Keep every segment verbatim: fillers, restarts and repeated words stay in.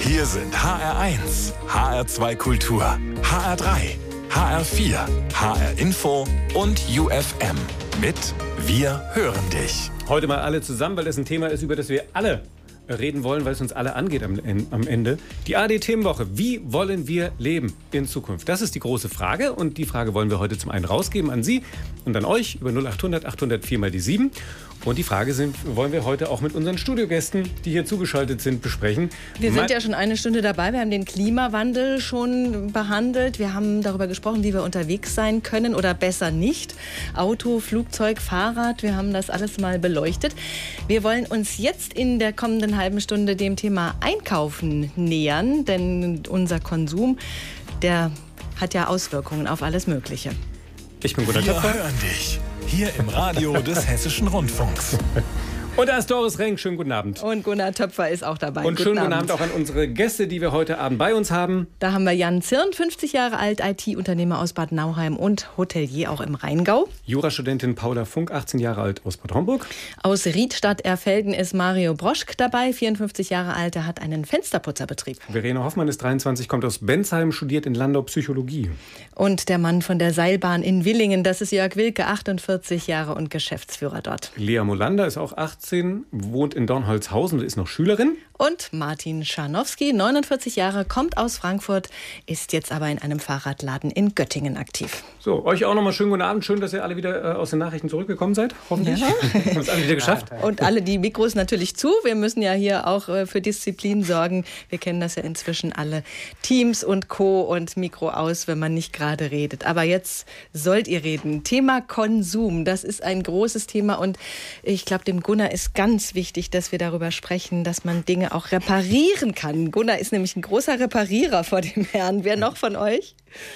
Hier sind H R eins, H R zwei Kultur, H R drei, H R vier, H R Info und U F M mit Wir hören dich. Heute mal alle zusammen, weil das ein Thema ist, über das wir alle reden wollen, weil es uns alle angeht am, am Ende. Die A R D-Themenwoche. Wie wollen wir leben in Zukunft? Das ist die große Frage und die Frage wollen wir heute zum einen rausgeben an Sie und an euch über null acht hundert achthundert vier mal die sieben. Und die Frage sind, wollen wir heute auch mit unseren Studiogästen, die hier zugeschaltet sind, besprechen. Wir sind ja schon eine Stunde dabei. Wir haben den Klimawandel schon behandelt. Wir haben darüber gesprochen, wie wir unterwegs sein können oder besser nicht. Auto, Flugzeug, Fahrrad, wir haben das alles mal beleuchtet. Wir wollen uns jetzt in der kommenden halben Stunde dem Thema Einkaufen nähern, denn unser Konsum, der hat ja Auswirkungen auf alles Mögliche. Ich bin Gunnar Wir Töpfer. hören dich hier im Radio des Hessischen Rundfunks. Und da ist Doris Renk. Schönen guten Abend. Und Gunnar Töpfer ist auch dabei. Und schönen guten Abend auch an unsere Gäste, die wir heute Abend bei uns haben. Da haben wir Jan Zirn, fünfzig Jahre alt, I T-Unternehmer aus Bad Nauheim und Hotelier auch im Rheingau. Jurastudentin Paula Funk, achtzehn Jahre alt, aus Bad Homburg. Aus Riedstadt-Erfelden ist Mario Broschk dabei, vierundfünfzig Jahre alt, er hat einen Fensterputzerbetrieb. Verena Hoffmann ist dreiundzwanzig, kommt aus Bensheim, studiert in Landau Psychologie. Und der Mann von der Seilbahn in Willingen, das ist Jörg Wilke, achtundvierzig Jahre und Geschäftsführer dort. Lea Molander ist auch achtzehn, wohnt in Dornholzhausen und ist noch Schülerin. Und Martin Scharnowski, neunundvierzig Jahre, kommt aus Frankfurt, ist jetzt aber in einem Fahrradladen in Göttingen aktiv. So, euch auch nochmal schönen guten Abend. Schön, dass ihr alle wieder äh, aus den Nachrichten zurückgekommen seid. Hoffentlich. Ja. Haben es alle wieder geschafft. Und alle die Mikros natürlich zu. Wir müssen ja hier auch äh, für Disziplin sorgen. Wir kennen das ja inzwischen alle. Teams und Co. und Mikro aus, wenn man nicht gerade redet. Aber jetzt sollt ihr reden. Thema Konsum, das ist ein großes Thema. Und ich glaube, dem Gunnar ist ganz wichtig, dass wir darüber sprechen, dass man Dinge auch reparieren kann. Gunnar ist nämlich ein großer Reparierer vor dem Herrn. Wer noch von euch?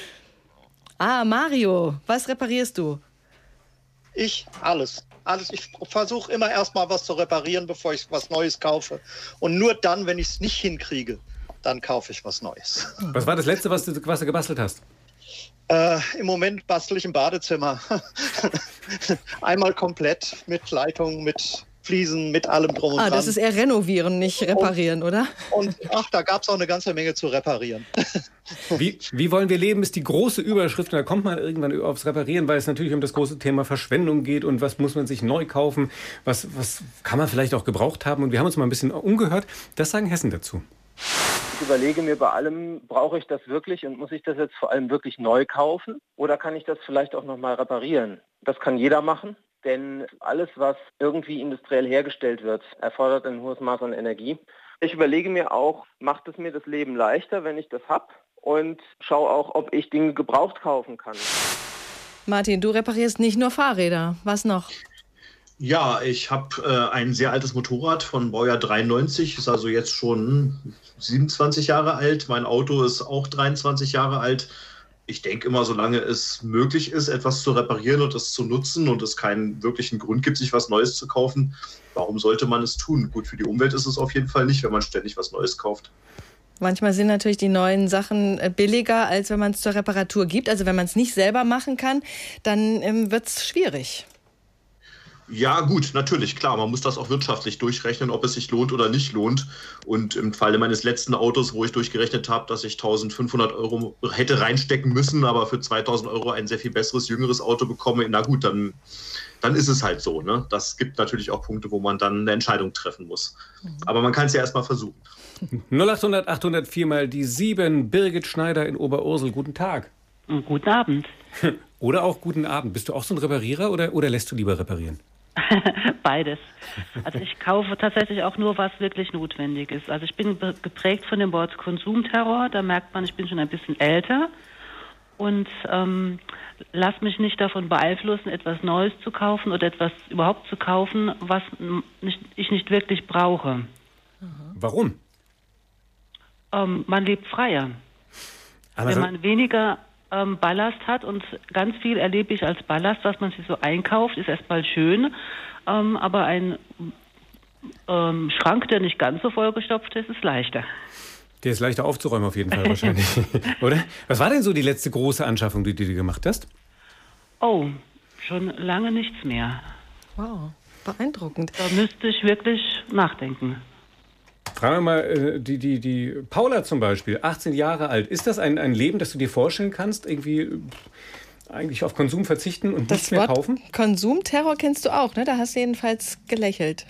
Ah, Mario, was reparierst du? Ich alles. Alles. Ich versuche immer erstmal was zu reparieren, bevor ich was Neues kaufe. Und nur dann, wenn ich es nicht hinkriege, dann kaufe ich was Neues. Was war das Letzte, was du, was du gebastelt hast? Äh, Im Moment bastel ich im Badezimmer. Einmal komplett mit Leitung, mit Fliesen, mit allem drum und ah, dran. Das ist eher renovieren, nicht reparieren, und, oder? Und ach, da gab es auch eine ganze Menge zu reparieren. Wie, wie wollen wir leben, ist die große Überschrift. Und da kommt man irgendwann aufs Reparieren, weil es natürlich um das große Thema Verschwendung geht. Und was muss man sich neu kaufen? Was, was kann man vielleicht auch gebraucht haben? Und wir haben uns mal ein bisschen umgehört. Das sagen Hessen dazu. Ich überlege mir bei allem, brauche ich das wirklich und muss ich das jetzt vor allem wirklich neu kaufen? Oder kann ich das vielleicht auch nochmal reparieren? Das kann jeder machen. Denn alles, was irgendwie industriell hergestellt wird, erfordert ein hohes Maß an Energie. Ich überlege mir auch, macht es mir das Leben leichter, wenn ich das habe? Und schaue auch, ob ich Dinge gebraucht kaufen kann. Martin, du reparierst nicht nur Fahrräder. Was noch? Ja, ich habe äh, ein sehr altes Motorrad von Baujahr dreiundneunzig, ist also jetzt schon siebenundzwanzig Jahre alt. Mein Auto ist auch dreiundzwanzig Jahre alt. Ich denke immer, solange es möglich ist, etwas zu reparieren und es zu nutzen und es keinen wirklichen Grund gibt, sich was Neues zu kaufen, warum sollte man es tun? Gut, für die Umwelt ist es auf jeden Fall nicht, wenn man ständig was Neues kauft. Manchmal sind natürlich die neuen Sachen billiger, als wenn man es zur Reparatur gibt. Also wenn man es nicht selber machen kann, dann ähm, wird es schwierig. Ja gut, natürlich, klar. Man muss das auch wirtschaftlich durchrechnen, ob es sich lohnt oder nicht lohnt. Und im Falle meines letzten Autos, wo ich durchgerechnet habe, dass ich eintausendfünfhundert Euro hätte reinstecken müssen, aber für zweitausend Euro ein sehr viel besseres, jüngeres Auto bekomme, na gut, dann, dann ist es halt so. Ne? Das gibt natürlich auch Punkte, wo man dann eine Entscheidung treffen muss. Aber man kann es ja erst mal versuchen. null acht hundert achthundert vier mal die sieben. Birgit Schneider in Oberursel. Guten Tag. Guten Abend. Oder auch guten Abend. Bist du auch so ein Reparierer oder, oder lässt du lieber reparieren? Beides. Also ich kaufe tatsächlich auch nur, was wirklich notwendig ist. Also ich bin geprägt von dem Wort Konsumterror. Da merkt man, ich bin schon ein bisschen älter und ähm, lass mich nicht davon beeinflussen, etwas Neues zu kaufen oder etwas überhaupt zu kaufen, was nicht, ich nicht wirklich brauche. Warum? Ähm, man lebt freier. Aber Wenn man weniger ähm, Ballast hat, und ganz viel erlebe ich als Ballast, was man sich so einkauft, ist erstmal schön, ähm, aber ein ähm, Schrank, der nicht ganz so vollgestopft ist, ist leichter. Der ist leichter aufzuräumen auf jeden Fall wahrscheinlich, oder? Was war denn so die letzte große Anschaffung, die, die du gemacht hast? Oh, schon lange nichts mehr. Wow, beeindruckend. Da müsste ich wirklich nachdenken. Fragen wir mal äh, die, die, die Paula zum Beispiel, achtzehn Jahre alt. Ist das ein, ein Leben, das du dir vorstellen kannst, irgendwie äh, eigentlich auf Konsum verzichten und Das nichts mehr Wort kaufen? Konsumterror kennst du auch, ne? Da hast du jedenfalls gelächelt.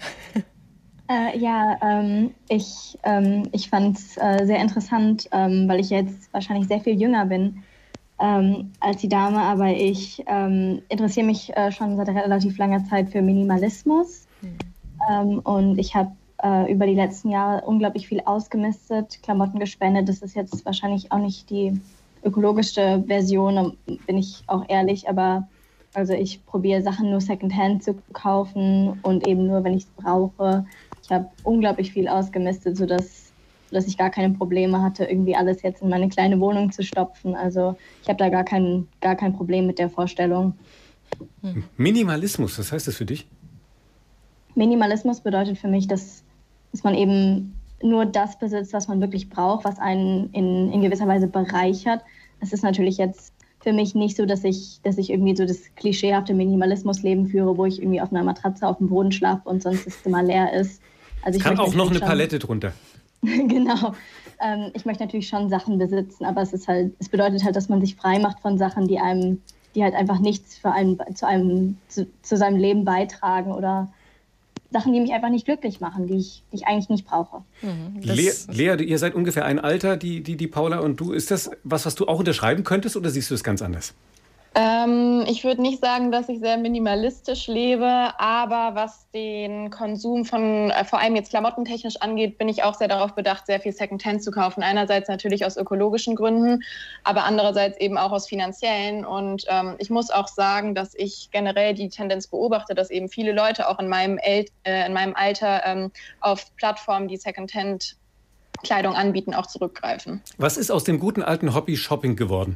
Äh, ja, ähm, ich, ähm, ich fand es äh, sehr interessant, ähm, weil ich jetzt wahrscheinlich sehr viel jünger bin ähm, als die Dame, aber ich ähm, interessiere mich äh, schon seit relativ langer Zeit für Minimalismus. Mhm. Ähm, und ich habe äh, über die letzten Jahre unglaublich viel ausgemistet, Klamotten gespendet. Das ist jetzt wahrscheinlich auch nicht die ökologischste Version, bin ich auch ehrlich, aber also ich probiere Sachen nur Secondhand zu kaufen und eben nur, wenn ich es brauche. Ich habe unglaublich viel ausgemistet, sodass, sodass ich gar keine Probleme hatte, irgendwie alles jetzt in meine kleine Wohnung zu stopfen. Also ich habe da gar kein, gar kein Problem mit der Vorstellung. Minimalismus, was heißt das für dich? Minimalismus bedeutet für mich, dass, dass man eben nur das besitzt, was man wirklich braucht, was einen in, in gewisser Weise bereichert. Es ist natürlich jetzt für mich nicht so, dass ich, dass ich irgendwie so das klischeehafte Minimalismusleben führe, wo ich irgendwie auf einer Matratze auf dem Boden schlafe und sonst das Zimmer leer ist. Also ich Kann auch noch eine schon, Palette drunter. Genau. Ähm, ich möchte natürlich schon Sachen besitzen, aber es ist halt, es bedeutet halt, dass man sich frei macht von Sachen, die einem, die halt einfach nichts für einen, zu einem, zu, zu seinem Leben beitragen oder Sachen, die mich einfach nicht glücklich machen, die ich, die ich eigentlich nicht brauche. Mhm, Lea, Lea, ihr seid ungefähr ein Alter, die, die, die Paula und du. Ist das was, was du auch unterschreiben könntest oder siehst du es ganz anders? Ähm, ich würde nicht sagen, dass ich sehr minimalistisch lebe, aber was den Konsum von, äh, vor allem jetzt klamottentechnisch angeht, bin ich auch sehr darauf bedacht, sehr viel Secondhand zu kaufen. Einerseits natürlich aus ökologischen Gründen, aber andererseits eben auch aus finanziellen. Und ähm, ich muss auch sagen, dass ich generell die Tendenz beobachte, dass eben viele Leute auch in meinem, El- äh, in meinem Alter ähm, auf Plattformen, die Secondhand Kleidung anbieten, auch zurückgreifen. Was ist aus dem guten alten Hobby Shopping geworden?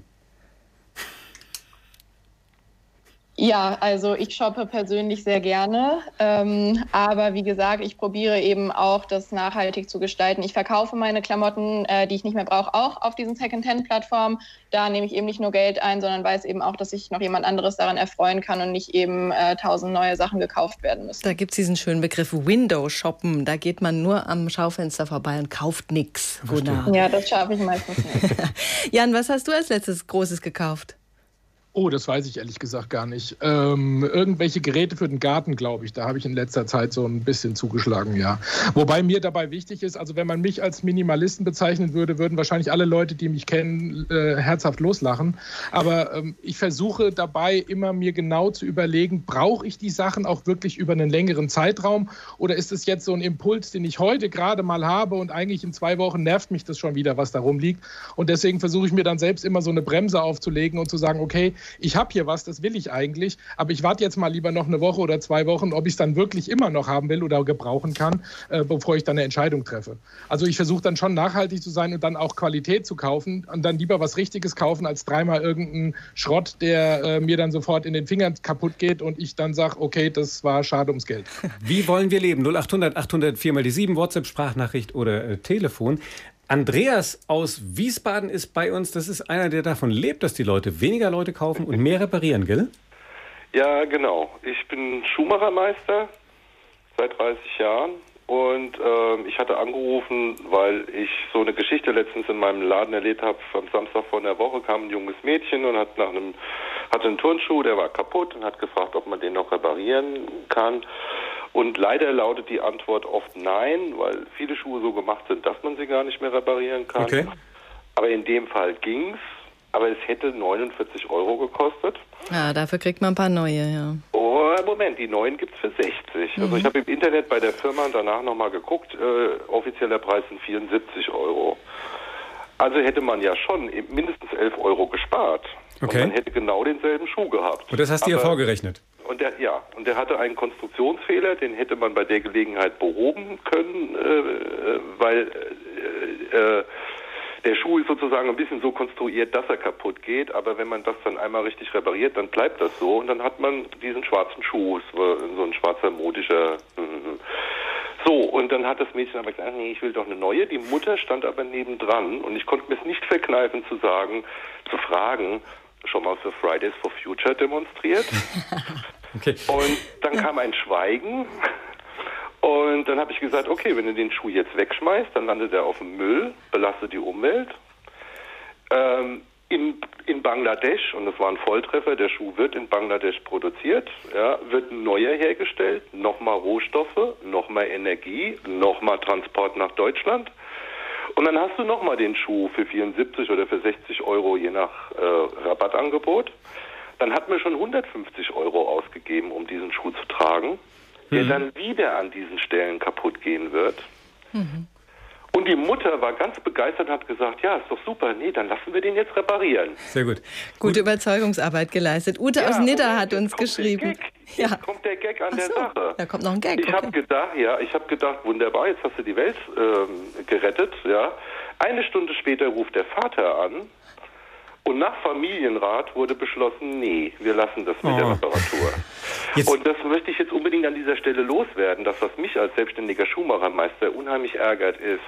Ja, also ich shoppe persönlich sehr gerne, ähm, aber wie gesagt, ich probiere eben auch, das nachhaltig zu gestalten. Ich verkaufe meine Klamotten, äh, die ich nicht mehr brauche, auch auf diesen Secondhand-Plattformen. Da nehme ich eben nicht nur Geld ein, sondern weiß eben auch, dass sich noch jemand anderes daran erfreuen kann und nicht eben äh, tausend neue Sachen gekauft werden müssen. Da gibt es diesen schönen Begriff Window-Shoppen. Da geht man nur am Schaufenster vorbei und kauft nichts. Ja, das schaffe ich meistens nicht. Jan, was hast du als letztes Großes gekauft? Oh, das weiß ich ehrlich gesagt gar nicht. Ähm, irgendwelche Geräte für den Garten, glaube ich. Da habe ich in letzter Zeit so ein bisschen zugeschlagen, ja. Wobei mir dabei wichtig ist, also wenn man mich als Minimalisten bezeichnen würde, würden wahrscheinlich alle Leute, die mich kennen, äh, herzhaft loslachen. Aber ähm, ich versuche dabei immer mir genau zu überlegen, brauche ich die Sachen auch wirklich über einen längeren Zeitraum? Oder ist es jetzt so ein Impuls, den ich heute gerade mal habe und eigentlich in zwei Wochen nervt mich das schon wieder, was da rumliegt? Und deswegen versuche ich mir dann selbst immer so eine Bremse aufzulegen und zu sagen, okay, ich habe hier was, das will ich eigentlich, aber ich warte jetzt mal lieber noch eine Woche oder zwei Wochen, ob ich es dann wirklich immer noch haben will oder gebrauchen kann, äh, bevor ich dann eine Entscheidung treffe. Also ich versuche dann schon nachhaltig zu sein und dann auch Qualität zu kaufen und dann lieber was Richtiges kaufen, als dreimal irgendeinen Schrott, der äh, mir dann sofort in den Fingern kaputt geht und ich dann sage, okay, das war schade ums Geld. Wie wollen wir leben? null acht hundert achthundert vier mal die sieben, WhatsApp-Sprachnachricht oder äh, Telefon. Andreas aus Wiesbaden ist bei uns. Das ist einer, der davon lebt, dass die Leute weniger Leute kaufen und mehr reparieren, gell? Ja, genau. Ich bin Schuhmachermeister seit dreißig Jahren und äh, ich hatte angerufen, weil ich so eine Geschichte letztens in meinem Laden erlebt habe. Am Samstag vor einer Woche kam ein junges Mädchen und hat nach einem, hatte einen Turnschuh, der war kaputt und hat gefragt, ob man den noch reparieren kann. Und leider lautet die Antwort oft nein, weil viele Schuhe so gemacht sind, dass man sie gar nicht mehr reparieren kann. Okay. Aber in dem Fall ging's. Aber es hätte neunundvierzig Euro gekostet. Ja, dafür kriegt man ein paar neue, ja. Oh, Moment, die neuen gibt's für sechzig. Mhm. Also ich habe im Internet bei der Firma danach nochmal geguckt, äh, offizieller Preis sind vierundsiebzig Euro. Also hätte man ja schon mindestens elf Euro gespart. Okay. Und man hätte genau denselben Schuh gehabt. Und das hast du ja vorgerechnet? Und der, ja, und der hatte einen Konstruktionsfehler, den hätte man bei der Gelegenheit behoben können, äh, weil äh, äh, der Schuh ist sozusagen ein bisschen so konstruiert, dass er kaputt geht, aber wenn man das dann einmal richtig repariert, dann bleibt das so und dann hat man diesen schwarzen Schuh, es war so ein schwarzer modischer. Äh, so, und dann hat das Mädchen aber gesagt, nee, ich will doch eine neue. Die Mutter stand aber nebendran und ich konnte mir es nicht verkneifen zu sagen, zu fragen, schon mal für Fridays for Future demonstriert. Okay. Und dann kam ein Schweigen Und dann habe ich gesagt, okay, wenn du den Schuh jetzt wegschmeißt, dann landet er auf dem Müll, belastet die Umwelt. Ähm, in, in Bangladesch, und das war ein Volltreffer, der Schuh wird in Bangladesch produziert, ja, wird ein neuer hergestellt, nochmal Rohstoffe, nochmal Energie, nochmal Transport nach Deutschland. Und dann hast du nochmal den Schuh für vierundsiebzig oder für sechzig Euro, je nach äh, Rabattangebot. Dann hat man schon hundertfünfzig Euro ausgegeben, um diesen Schuh zu tragen, der mhm. dann wieder an diesen Stellen kaputt gehen wird. Mhm. Und die Mutter war ganz begeistert und hat gesagt, ja, ist doch super, nee, dann lassen wir den jetzt reparieren. Sehr gut. Gute Überzeugungsarbeit geleistet. Ute ja, aus Nidda Moment, hat uns geschrieben. Jetzt ja. kommt der Gag an Ach der so, Sache. Da kommt noch ein Gag. Ich okay. habe gedacht, ja, ich habe gedacht, wunderbar, jetzt hast du die Welt ähm, gerettet, ja. Eine Stunde später ruft der Vater an und nach Familienrat wurde beschlossen, nee, wir lassen das mit oh. der Reparatur. Jetzt. Und das möchte ich jetzt unbedingt an dieser Stelle loswerden. Das, was mich als selbstständiger Schuhmachermeister unheimlich ärgert, ist,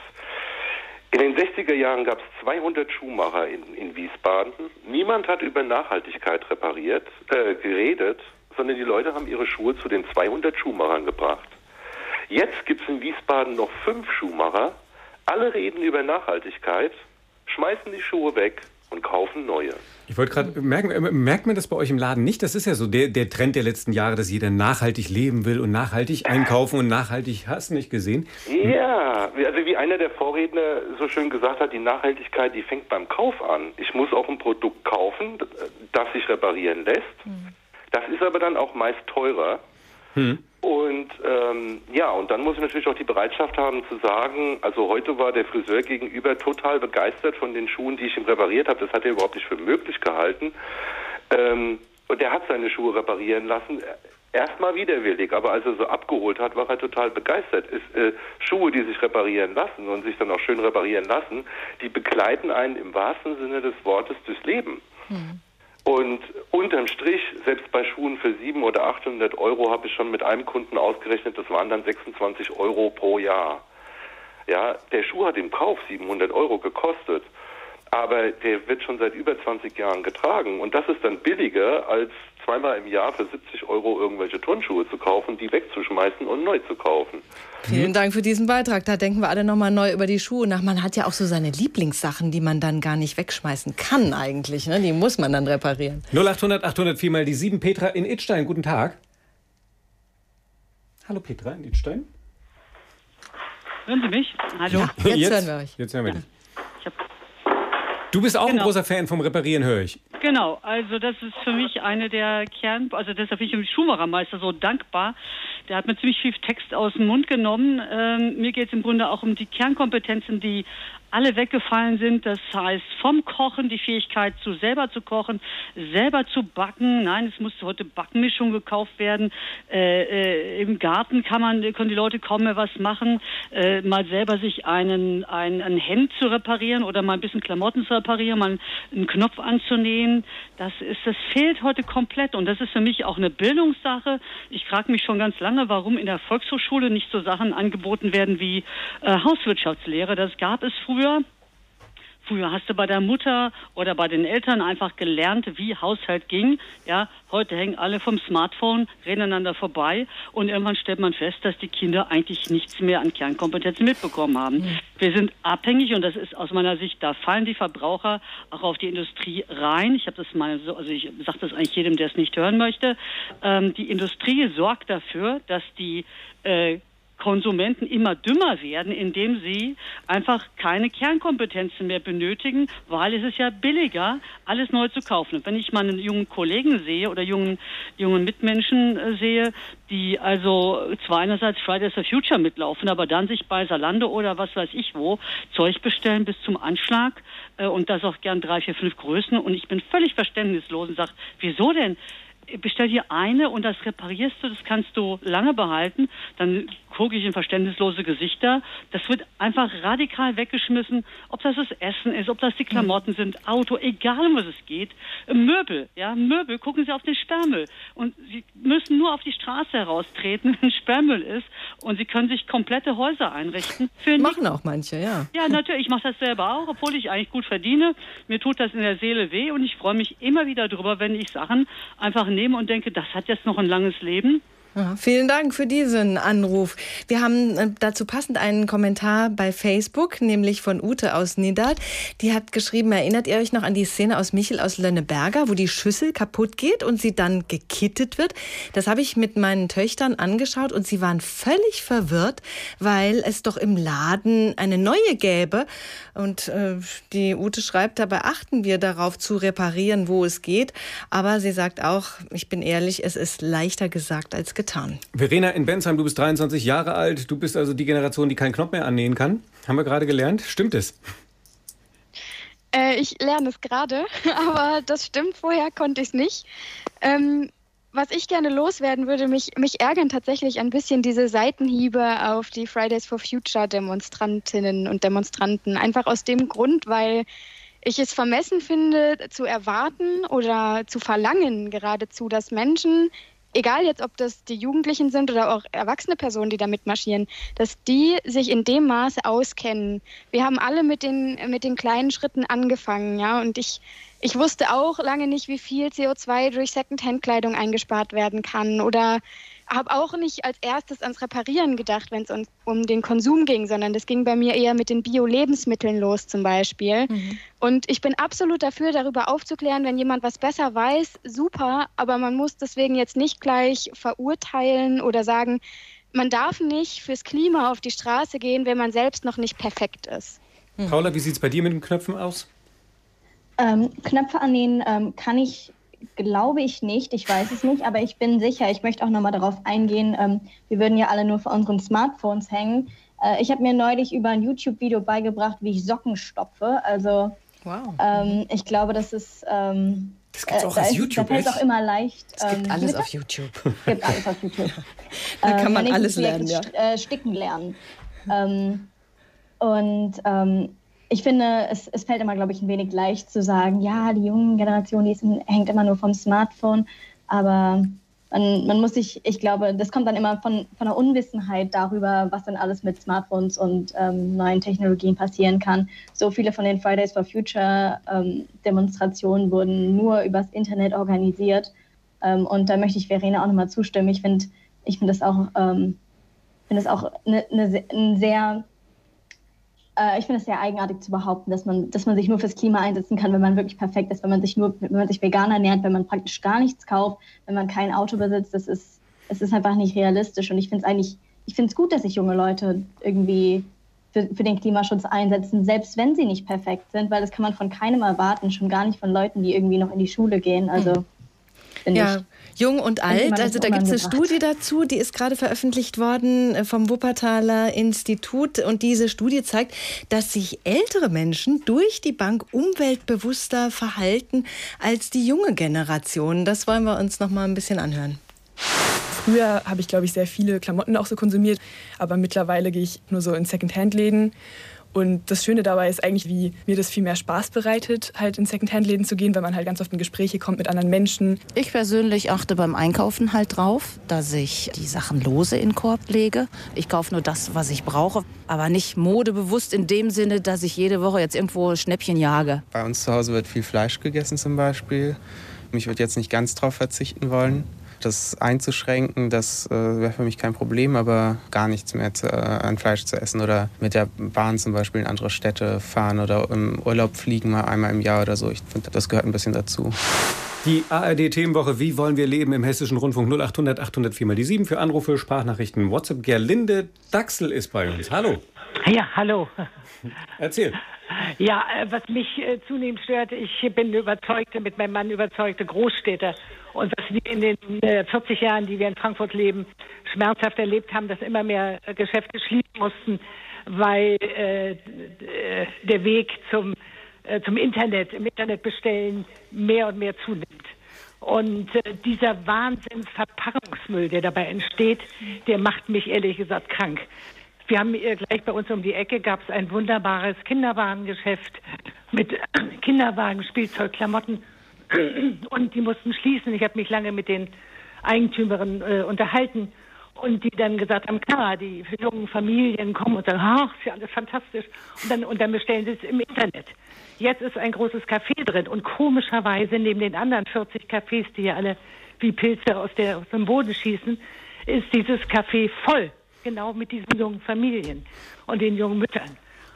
in den sechziger Jahren gab es zweihundert Schuhmacher in, in Wiesbaden. Niemand hat über Nachhaltigkeit repariert, äh, geredet, sondern die Leute haben ihre Schuhe zu den zweihundert Schuhmachern gebracht. Jetzt gibt es in Wiesbaden noch fünf Schuhmacher. Alle reden über Nachhaltigkeit, schmeißen die Schuhe weg und kaufen neue. Ich wollte gerade merken, merkt man das bei euch im Laden nicht? Das ist ja so der, der Trend der letzten Jahre, dass jeder nachhaltig leben will und nachhaltig einkaufen und nachhaltig, hast du nicht gesehen? Ja, also wie einer der Vorredner so schön gesagt hat, die Nachhaltigkeit, die fängt beim Kauf an. Ich muss auch ein Produkt kaufen, das sich reparieren lässt. Hm. Das ist aber dann auch meist teurer. Hm. Und ähm, ja, und dann muss ich natürlich auch die Bereitschaft haben zu sagen, also heute war der Friseur gegenüber total begeistert von den Schuhen, die ich ihm repariert habe. Das hat er überhaupt nicht für möglich gehalten. Ähm, und er hat seine Schuhe reparieren lassen. Erstmal widerwillig, aber als er so abgeholt hat, war er total begeistert. Ist, äh, Schuhe, die sich reparieren lassen und sich dann auch schön reparieren lassen, die begleiten einen im wahrsten Sinne des Wortes durchs Leben. Hm. Und unterm Strich, selbst bei Schuhen für siebenhundert oder achthundert Euro habe ich schon mit einem Kunden ausgerechnet, das waren dann sechsundzwanzig Euro pro Jahr. Ja, der Schuh hat im Kauf siebenhundert Euro gekostet, aber der wird schon seit über zwanzig Jahren getragen. Und das ist dann billiger, als zweimal im Jahr für siebzig Euro irgendwelche Turnschuhe zu kaufen, die wegzuschmeißen und neu zu kaufen. Vielen Dank für diesen Beitrag. Da denken wir alle nochmal neu über die Schuhe nach. Man hat ja auch so seine Lieblingssachen, die man dann gar nicht wegschmeißen kann eigentlich. Ne? Die muss man dann reparieren. null achthundert achthundert vier mal die sieben. Petra in Idstein, guten Tag. Hallo Petra in Idstein. Hören Sie mich? Hallo. Ja, jetzt, jetzt hören wir euch. Jetzt hören wir ja. dich. Du bist auch genau. ein großer Fan vom Reparieren, höre ich. Genau, also das ist für mich eine der Kern... Also deshalb bin ich dem Schuhmachermeister so dankbar. Der hat mir ziemlich viel Text aus dem Mund genommen. Ähm, mir geht es im Grunde auch um die Kernkompetenzen, die alle weggefallen sind. Das heißt, vom Kochen, die Fähigkeit, zu selber zu kochen, selber zu backen. Nein, es muss heute Backmischung gekauft werden. Äh, äh, Im Garten kann man, können die Leute kaum mehr was machen. Äh, mal selber sich einen, ein, ein Hemd zu reparieren oder mal ein bisschen Klamotten zu reparieren, mal einen Knopf anzunähen. Das ist, das fehlt heute komplett. Und das ist für mich auch eine Bildungssache. Ich frage mich schon ganz lange, warum in der Volkshochschule nicht so Sachen angeboten werden wie äh, Hauswirtschaftslehre. Das gab es früher. Früher hast du bei der Mutter oder bei den Eltern einfach gelernt, wie Haushalt ging. Ja, heute hängen alle vom Smartphone, reden einander vorbei und irgendwann stellt man fest, dass die Kinder eigentlich nichts mehr an Kernkompetenzen mitbekommen haben. Mhm. Wir sind abhängig und das ist aus meiner Sicht, da fallen die Verbraucher auch auf die Industrie rein. Ich habe das mal so, also ich sage das eigentlich jedem, der es nicht hören möchte. Ähm, die Industrie sorgt dafür, dass die äh, Konsumenten immer dümmer werden, indem sie einfach keine Kernkompetenzen mehr benötigen, weil es ist ja billiger, alles neu zu kaufen. Und wenn ich mal einen jungen Kollegen sehe oder jungen, jungen Mitmenschen äh, sehe, die also zwar einerseits Fridays for Future mitlaufen, aber dann sich bei Zalando oder was weiß ich wo Zeug bestellen bis zum Anschlag äh, und das auch gern drei, vier, fünf Größen und ich bin völlig verständnislos und sage, wieso denn? Bestell dir eine und das reparierst du, das kannst du lange behalten, dann gucke ich in verständnislose Gesichter. Das wird einfach radikal weggeschmissen, ob das das Essen ist, ob das die Klamotten sind, Auto, egal um was es geht. Möbel, ja, Möbel, gucken Sie auf den Sperrmüll. Und Sie müssen nur auf die Straße heraustreten, wenn Sperrmüll ist und Sie können sich komplette Häuser einrichten. Für Machen auch manche, ja. Ja, natürlich, ich mache das selber auch, obwohl ich eigentlich gut verdiene. Mir tut das in der Seele weh und ich freue mich immer wieder drüber, wenn ich Sachen einfach nehme und denke, das hat jetzt noch ein langes Leben. Ja, vielen Dank für diesen Anruf. Wir haben dazu passend einen Kommentar bei Facebook, nämlich von Ute aus Nidad. Die hat geschrieben, erinnert ihr euch noch an die Szene aus Michel aus Lönneberger, wo die Schüssel kaputt geht und sie dann gekittet wird? Das habe ich mit meinen Töchtern angeschaut und sie waren völlig verwirrt, weil es doch im Laden eine neue gäbe. Und äh, die Ute schreibt, dabei achten wir darauf zu reparieren, wo es geht. Aber sie sagt auch, ich bin ehrlich, es ist leichter gesagt als getan. Verena in Bensheim, du bist dreiundzwanzig Jahre alt. Du bist also die Generation, die keinen Knopf mehr annähen kann. Haben wir gerade gelernt. Stimmt es? Äh, ich lerne es gerade, aber das stimmt. Vorher konnte ich es nicht. Ähm, was ich gerne loswerden würde, mich, mich ärgern tatsächlich ein bisschen diese Seitenhiebe auf die Fridays for Future Demonstrantinnen und Demonstranten. Einfach aus dem Grund, weil ich es vermessen finde, zu erwarten oder zu verlangen geradezu, dass Menschen, egal jetzt, ob das die Jugendlichen sind oder auch erwachsene Personen, die da mitmarschieren, dass die sich in dem Maße auskennen. Wir haben alle mit den, mit den kleinen Schritten angefangen, ja, und ich, ich wusste auch lange nicht, wie viel C O zwei durch Secondhand-Kleidung eingespart werden kann oder habe auch nicht als erstes ans Reparieren gedacht, wenn es um, um den Konsum ging, sondern das ging bei mir eher mit den Bio-Lebensmitteln los zum Beispiel. Mhm. Und ich bin absolut dafür, darüber aufzuklären, wenn jemand was besser weiß, super, aber man muss deswegen jetzt nicht gleich verurteilen oder sagen, man darf nicht fürs Klima auf die Straße gehen, wenn man selbst noch nicht perfekt ist. Mhm. Paula, wie sieht es bei dir mit den Knöpfen aus? Ähm, Knöpfe annähen ähm, kann ich Glaube ich nicht, ich weiß es nicht, aber ich bin sicher, ich möchte auch nochmal darauf eingehen, ähm, wir würden ja alle nur vor unseren Smartphones hängen. Äh, ich habe mir neulich über ein YouTube-Video beigebracht, wie ich Socken stopfe, also wow. ähm, ich glaube, das ist... Ähm, das gibt's auch äh, als ist, YouTube, da fällt auch immer leicht. Es gibt ähm, alles auf YouTube. Es gibt alles auf YouTube. Da kann ähm, man alles lernen, ja. Äh, Sticken lernen. ähm, und ähm, ich finde, es, es fällt immer, glaube ich, ein wenig leicht zu sagen, ja, die junge Generation, die ist, hängt immer nur vom Smartphone. Aber man, man muss sich, ich glaube, das kommt dann immer von, von der Unwissenheit darüber, was dann alles mit Smartphones und ähm, neuen Technologien passieren kann. So viele von den Fridays for Future ähm, Demonstrationen wurden nur übers Internet organisiert. Ähm, und da möchte ich Verena auch nochmal zustimmen. Ich finde ich find das auch, ähm, find das auch ne, ne, ein sehr... Ich finde es sehr eigenartig zu behaupten, dass man, dass man sich nur fürs Klima einsetzen kann, wenn man wirklich perfekt ist, wenn man sich nur, wenn man sich vegan ernährt, wenn man praktisch gar nichts kauft, wenn man kein Auto besitzt. Das ist, es ist einfach nicht realistisch. Und ich finde es eigentlich, ich finde es gut, dass sich junge Leute irgendwie für, für den Klimaschutz einsetzen, selbst wenn sie nicht perfekt sind, weil das kann man von keinem erwarten, schon gar nicht von Leuten, die irgendwie noch in die Schule gehen. Also finde ja. ich. Jung und alt, also da gibt es eine Studie dazu, die ist gerade veröffentlicht worden vom Wuppertaler Institut und diese Studie zeigt, dass sich ältere Menschen durch die Bank umweltbewusster verhalten als die junge Generation. Das wollen wir uns noch mal ein bisschen anhören. Früher habe ich, glaube ich, sehr viele Klamotten auch so konsumiert, aber mittlerweile gehe ich nur so in Secondhand-Läden. Und das Schöne dabei ist eigentlich, wie mir das viel mehr Spaß bereitet, halt in Secondhand-Läden zu gehen, weil man halt ganz oft in Gespräche kommt mit anderen Menschen. Ich persönlich achte beim Einkaufen halt drauf, dass ich die Sachen lose in den Korb lege. Ich kaufe nur das, was ich brauche, aber nicht modebewusst in dem Sinne, dass ich jede Woche jetzt irgendwo Schnäppchen jage. Bei uns zu Hause wird viel Fleisch gegessen zum Beispiel. Ich würde jetzt nicht ganz drauf verzichten wollen. Das einzuschränken, das äh, wäre für mich kein Problem, aber gar nichts mehr zu, äh, an Fleisch zu essen oder mit der Bahn zum Beispiel in andere Städte fahren oder im Urlaub fliegen mal einmal im Jahr oder so. Ich finde, das gehört ein bisschen dazu. Die A R D-Themenwoche Wie wollen wir leben im Hessischen Rundfunk null achthundert achthundert vier mal die sieben für Anrufe, Sprachnachrichten, WhatsApp. Gerlinde Daxel ist bei uns. Hallo. Ja, hallo. Erzähl. Ja, was mich äh, zunehmend stört, ich bin überzeugte, mit meinem Mann überzeugte Großstädter. Und was wir in den äh, vierzig Jahren, die wir in Frankfurt leben, schmerzhaft erlebt haben, dass immer mehr äh, Geschäfte schließen mussten, weil äh, der Weg zum, äh, zum Internet, im Internet bestellen, mehr und mehr zunimmt. Und äh, dieser Wahnsinnsverpackungsmüll, der dabei entsteht, der macht mich ehrlich gesagt krank. Wir haben äh, gleich bei uns um die Ecke gab es ein wunderbares Kinderwagengeschäft mit äh, Kinderwagen, Spielzeug, Klamotten und die mussten schließen. Ich habe mich lange mit den Eigentümerinnen äh, unterhalten und die dann gesagt haben, klar, die jungen Familien kommen und sagen, ach, ist ja alles fantastisch und dann, und dann bestellen sie es im Internet. Jetzt ist ein großes Café drin und komischerweise neben den anderen vierzig Cafés, die ja alle wie Pilze aus, der, aus dem Boden schießen, ist dieses Café voll, genau mit diesen jungen Familien und den jungen Müttern.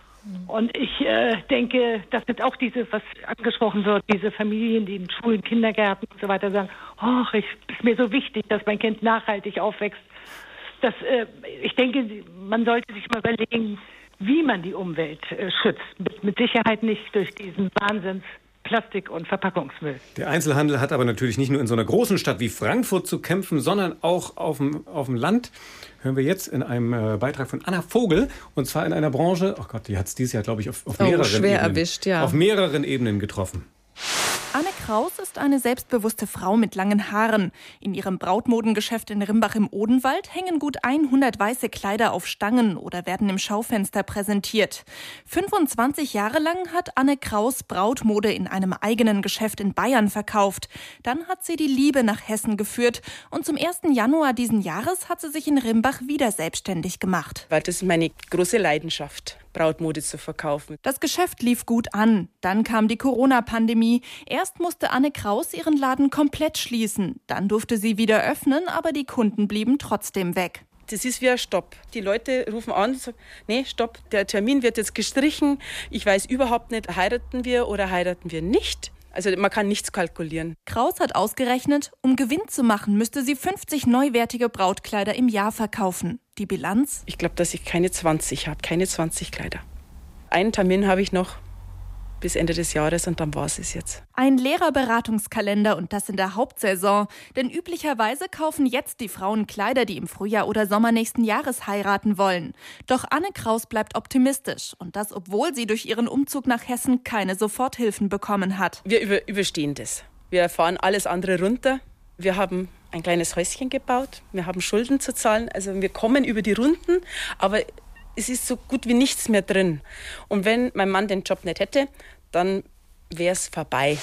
Und ich äh, denke, das sind auch diese, was angesprochen wird, diese Familien, die in Schulen, Kindergärten und so weiter sagen, oh, es ist mir so wichtig, dass mein Kind nachhaltig aufwächst. Das, äh, ich denke, man sollte sich mal überlegen, wie man die Umwelt äh, schützt. Mit, mit Sicherheit nicht durch diesen Wahnsinns Plastik- und Verpackungsmüll. Der Einzelhandel hat aber natürlich nicht nur in so einer großen Stadt wie Frankfurt zu kämpfen, sondern auch auf dem, auf dem Land. Hören wir jetzt in einem äh, Beitrag von Anna Vogel. Und zwar in einer Branche, oh Gott, die hat es dieses Jahr, glaube ich, auf, auf oh, mehreren schwer Ebenen, erwischt, ja. auf mehreren Ebenen getroffen. Anne Kraus ist eine selbstbewusste Frau mit langen Haaren. In ihrem Brautmodengeschäft in Rimbach im Odenwald hängen gut hundert weiße Kleider auf Stangen oder werden im Schaufenster präsentiert. fünfundzwanzig Jahre lang hat Anne Kraus Brautmode in einem eigenen Geschäft in Bayern verkauft. Dann hat sie die Liebe nach Hessen geführt und zum ersten Januar diesen Jahres hat sie sich in Rimbach wieder selbstständig gemacht. Weil das ist meine große Leidenschaft, Brautmode zu verkaufen. Das Geschäft lief gut an. Dann kam die Corona-Pandemie. Erst musste Anne Kraus ihren Laden komplett schließen. Dann durfte sie wieder öffnen, aber die Kunden blieben trotzdem weg. Das ist wie ein Stopp. Die Leute rufen an und sagen, nee, stopp, der Termin wird jetzt gestrichen. Ich weiß überhaupt nicht, heiraten wir oder heiraten wir nicht. Also man kann nichts kalkulieren. Kraus hat ausgerechnet, um Gewinn zu machen, müsste sie fünfzig neuwertige Brautkleider im Jahr verkaufen. Die Bilanz? Ich glaube, dass ich keine zwanzig habe, keine zwanzig Kleider. Einen Termin habe ich noch bis Ende des Jahres und dann war es es jetzt. Ein leerer Beratungskalender und das in der Hauptsaison. Denn üblicherweise kaufen jetzt die Frauen Kleider, die im Frühjahr oder Sommer nächsten Jahres heiraten wollen. Doch Anne Kraus bleibt optimistisch. Und das, obwohl sie durch ihren Umzug nach Hessen keine Soforthilfen bekommen hat. Wir über, überstehen das. Wir fahren alles andere runter. Wir haben ein kleines Häuschen gebaut. Wir haben Schulden zu zahlen. Also wir kommen über die Runden, aber es ist so gut wie nichts mehr drin. Und wenn mein Mann den Job nicht hätte, dann wäre es vorbei.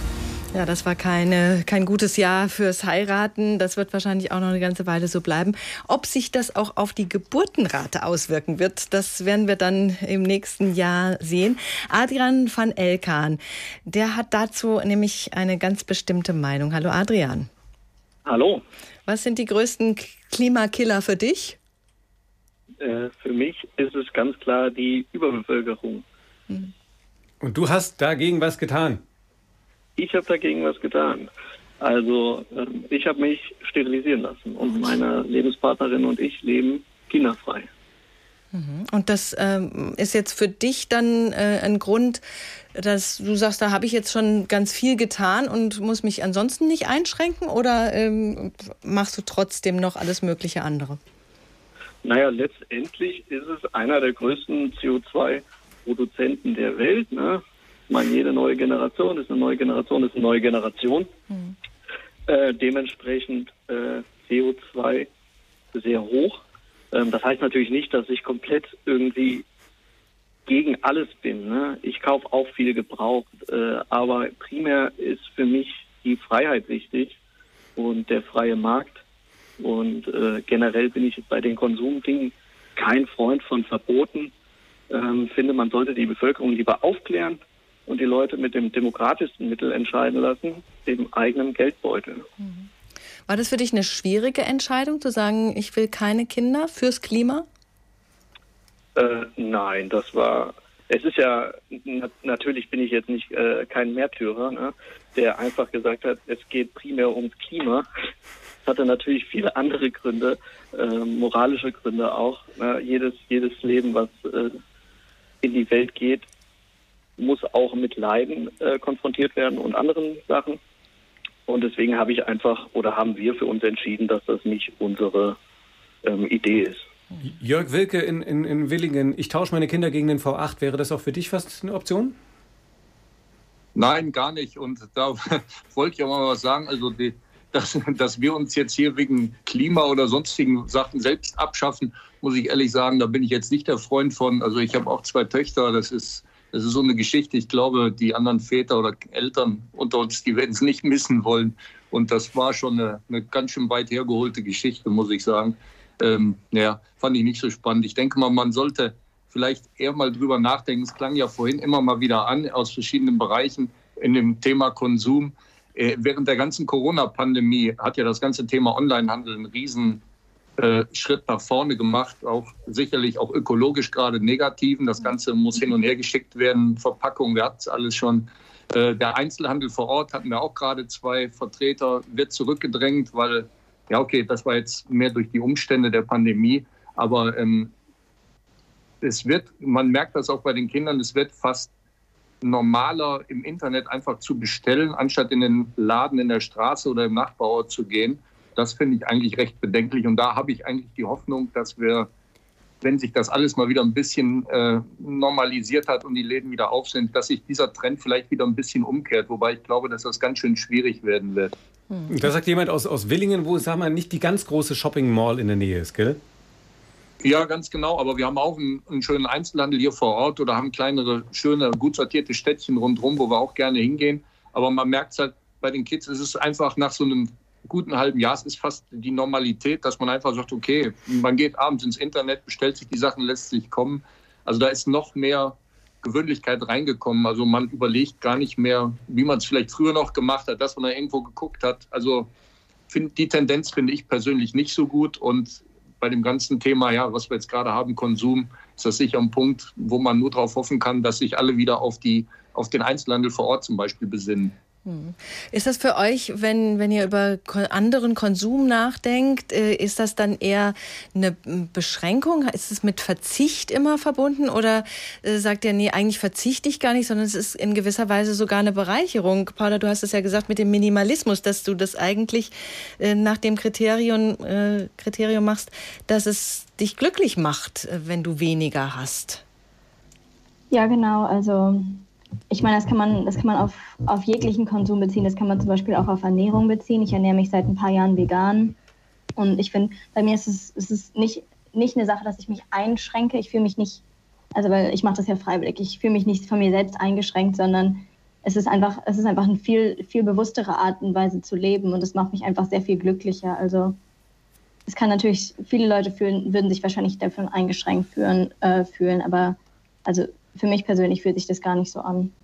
Ja, das war keine, kein gutes Jahr fürs Heiraten. Das wird wahrscheinlich auch noch eine ganze Weile so bleiben. Ob sich das auch auf die Geburtenrate auswirken wird, das werden wir dann im nächsten Jahr sehen. Adrian van Elkan, der hat dazu nämlich eine ganz bestimmte Meinung. Hallo Adrian. Hallo. Was sind die größten Klimakiller für dich? Äh, für mich ist es ganz klar die Überbevölkerung. Und du hast dagegen was getan? Ich habe dagegen was getan. Also äh, ich habe mich sterilisieren lassen und meine Lebenspartnerin und ich leben kinderfrei. Und das ähm, ist jetzt für dich dann äh, ein Grund, dass du sagst, da habe ich jetzt schon ganz viel getan und muss mich ansonsten nicht einschränken, oder ähm, machst du trotzdem noch alles mögliche andere? Naja, letztendlich ist es einer der größten C O zwei Produzenten der Welt. Ne? Ich meine, jede neue Generation ist eine neue Generation, ist eine neue Generation. Mhm. Äh, dementsprechend äh, C O zwei sehr hoch. Ähm, das heißt natürlich nicht, dass ich komplett irgendwie gegen alles bin. Ne? Ich kaufe auch viel gebraucht, äh, aber primär ist für mich die Freiheit wichtig und der freie Markt. Und äh, generell bin ich bei den Konsumdingen kein Freund von Verboten. Ähm, finde, man sollte die Bevölkerung lieber aufklären und die Leute mit dem demokratischsten Mittel entscheiden lassen, dem eigenen Geldbeutel. War das für dich eine schwierige Entscheidung, zu sagen, ich will keine Kinder fürs Klima? Äh, nein, das war, es ist ja, na, natürlich bin ich jetzt nicht äh, kein Märtyrer, ne, der einfach gesagt hat, es geht primär ums Klima. Es hatte natürlich viele andere Gründe, äh, moralische Gründe auch. Ne? Jedes, jedes Leben, was äh, in die Welt geht, muss auch mit Leiden äh, konfrontiert werden und anderen Sachen. Und deswegen habe ich einfach, oder haben wir für uns entschieden, dass das nicht unsere ähm, Idee ist. Jörg Wilke in, in, in Willingen, ich tausche meine Kinder gegen den V acht. Wäre das auch für dich fast eine Option? Nein, gar nicht. Und da wollte ich auch mal was sagen. Also die Dass, dass wir uns jetzt hier wegen Klima oder sonstigen Sachen selbst abschaffen, muss ich ehrlich sagen, da bin ich jetzt nicht der Freund von. Also ich habe auch zwei Töchter, das ist, das ist so eine Geschichte. Ich glaube, die anderen Väter oder Eltern unter uns, die werden es nicht missen wollen. Und das war schon eine, eine ganz schön weit hergeholte Geschichte, muss ich sagen. Ähm, ja, fand ich nicht so spannend. Ich denke mal, man sollte vielleicht eher mal drüber nachdenken. Es klang ja vorhin immer mal wieder an, aus verschiedenen Bereichen in dem Thema Konsum. Während der ganzen Corona-Pandemie hat ja das ganze Thema Onlinehandel einen riesen äh, Schritt nach vorne gemacht, auch sicherlich auch ökologisch gerade negativen. Das Ganze muss hin und her geschickt werden, Verpackung, wir hatten es alles schon. Äh, der Einzelhandel vor Ort hatten wir auch gerade zwei Vertreter, wird zurückgedrängt, weil, ja okay, das war jetzt mehr durch die Umstände der Pandemie, aber ähm, es wird, man merkt das auch bei den Kindern, es wird fast normaler im Internet einfach zu bestellen, anstatt in den Laden in der Straße oder im Nachbarort zu gehen. Das finde ich eigentlich recht bedenklich. Und da habe ich eigentlich die Hoffnung, dass wir, wenn sich das alles mal wieder ein bisschen äh, normalisiert hat und die Läden wieder auf sind, dass sich dieser Trend vielleicht wieder ein bisschen umkehrt. Wobei ich glaube, dass das ganz schön schwierig werden wird. Da sagt jemand aus, aus Willingen, wo, sag mal, nicht die ganz große Shopping-Mall in der Nähe ist, gell? Ja, ganz genau. Aber wir haben auch einen, einen schönen Einzelhandel hier vor Ort oder haben kleinere, schöne, gut sortierte Städtchen rundherum, wo wir auch gerne hingehen. Aber man merkt es halt bei den Kids, es ist einfach nach so einem guten halben Jahr, es ist fast die Normalität, dass man einfach sagt, okay, man geht abends ins Internet, bestellt sich die Sachen, lässt sich kommen. Also da ist noch mehr Gewöhnlichkeit reingekommen. Also man überlegt gar nicht mehr, wie man es vielleicht früher noch gemacht hat, dass man da irgendwo geguckt hat. Also find, die Tendenz finde ich persönlich nicht so gut. Und bei dem ganzen Thema, ja, was wir jetzt gerade haben, Konsum, ist das sicher ein Punkt, wo man nur darauf hoffen kann, dass sich alle wieder auf, die, auf den Einzelhandel vor Ort zum Beispiel besinnen. Ist das für euch, wenn, wenn ihr über anderen Konsum nachdenkt, ist das dann eher eine Beschränkung? Ist es mit Verzicht immer verbunden oder sagt ihr, nee, eigentlich verzichte ich gar nicht, sondern es ist in gewisser Weise sogar eine Bereicherung? Paula, du hast es ja gesagt mit dem Minimalismus, dass du das eigentlich nach dem Kriterium, äh, Kriterium machst, dass es dich glücklich macht, wenn du weniger hast. Ja, genau, also ich meine, das kann man, das kann man auf, auf jeglichen Konsum beziehen. Das kann man zum Beispiel auch auf Ernährung beziehen. Ich ernähre mich seit ein paar Jahren vegan. Und ich finde, bei mir ist es, ist es nicht, nicht eine Sache, dass ich mich einschränke. Ich fühle mich nicht, also weil ich mache das ja freiwillig, ich fühle mich nicht von mir selbst eingeschränkt, sondern es ist einfach, es ist einfach eine viel, viel bewusstere Art und Weise zu leben. Und das macht mich einfach sehr viel glücklicher. Also es kann natürlich, viele Leute fühlen, würden sich wahrscheinlich davon eingeschränkt fühlen, äh, fühlen aber also für mich persönlich fühlt sich das gar nicht so an.